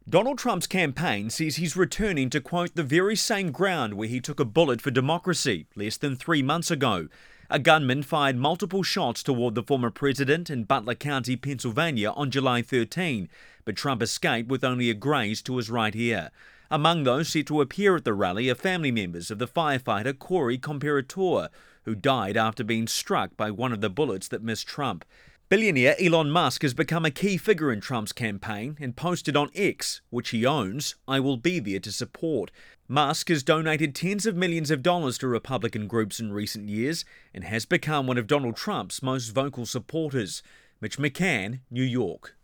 Donald Trump's campaign says he's returning to, quote, the very same ground where he took a bullet for democracy less than 3 months ago. A gunman fired multiple shots toward the former president in Butler County, Pennsylvania on July 13, but Trump escaped with only a graze to his right ear. Among those set to appear at the rally are family members of the firefighter Corey Comperator, who died after being struck by one of the bullets that missed Trump. Billionaire Elon Musk has become a key figure in Trump's campaign and posted on X, which he owns, "I will be there to support." Musk has donated tens of millions of dollars to Republican groups in recent years and has become one of Donald Trump's most vocal supporters. Mitch McCann, New York.